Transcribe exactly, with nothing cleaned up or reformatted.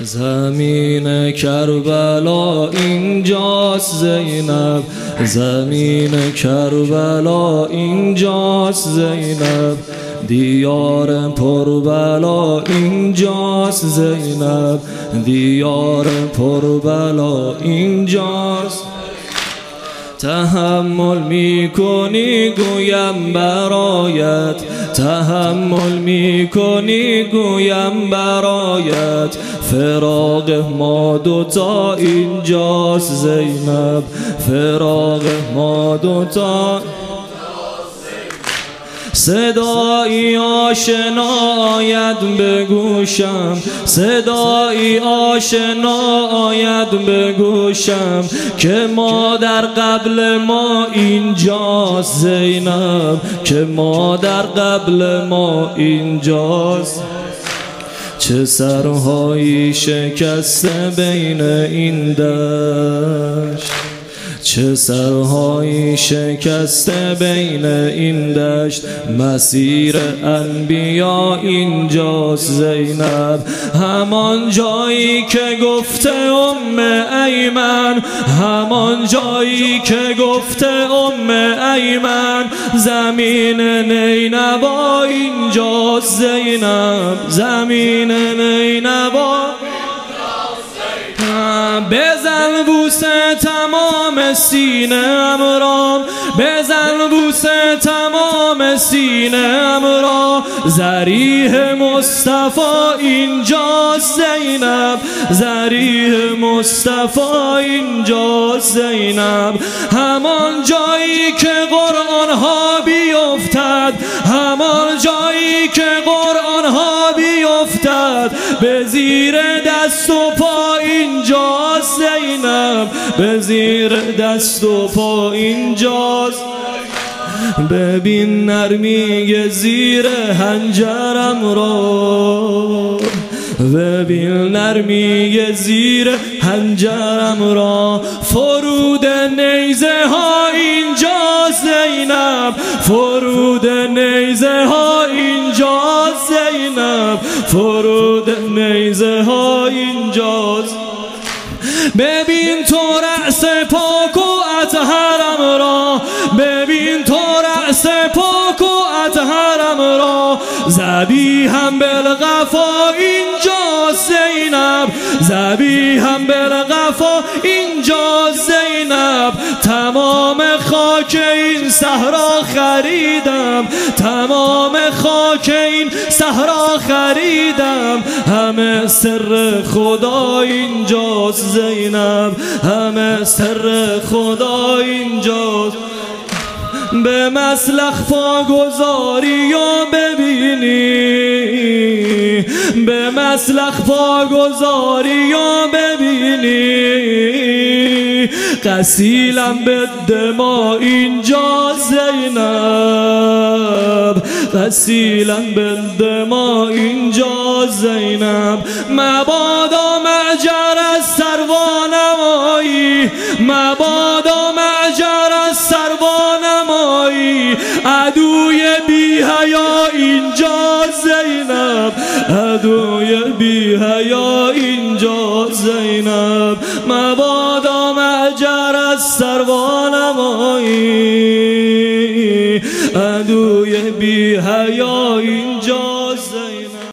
زمین کربلا اینجاست زینب، زمین کربلا اینجاست زینب، دیار پربلا اینجاست زینب، دیار پربلا اینجاست. تحمل میکنی گویم برایت، تحمل میکنی گویم برایت، فراق ما دوتا اینجاست زینب، فراق ما دوتا. صدایی آشنا آید به گوشم، صدایی آشنا آید به گوشم، که مادر قبل ما اینجاست زینب، که مادر قبل ما اینجاست. چه سرهایی شکسته بین این دشت، چه سرهایی شکسته بین این دشت، مسیر انبیا اینجاست زینب، همان جایی که گفته ام ایمن، همان جایی که گفته ام ایمن، زمین نینوا اینجاست زینب، زمین نینوا. بزن بوسه تمام سینه ام را، بزن بوسه تمام سینه ام را، ذریح مصطفی اینجاست زینب، ذریح مصطفی اینجاست زینب، همان جایی که قرآن ها بیفتد، همان جایی که قرآن ها بیفتد، به زیر دست و پا اینجاست زینب، به زیر دست و پا اینجاست. ببین نرمی زیر هنجرم را، ببین نرمی زیر هنجرم را، فرود نیزه ها اینجاست زینب، فرود نیزه ها اینجاست زینب، فرود نیزه ها اینجاست. ببین تو رأس پاک و اطهرم را، ببین تو رأس پاک و اطهرم را، ذبیحم بالغفا اینجاست زینب، ذبیحم بالغفا اینجاست زینب، تمام خاک این صحرا خریدم، تمام خاک این صحرا خریدم، همه سر خدا اینجاست زینب، همه سر خدا اینجاست. به مسلخ پا گذاری و ببینی، به مسلخ پا گذاری و ببینی، غسیلم به دما اینجاست زینب، غسیلم به دما اینجاست زینب، مبادا معجر از سروانمایی، مبادا معجر از سروانمایی، عدوی بی حیا اینجاست زینب، عدوی بی حیا اینجاست زینب، مبادا معجر از سروانمایی، عدوی بی حیا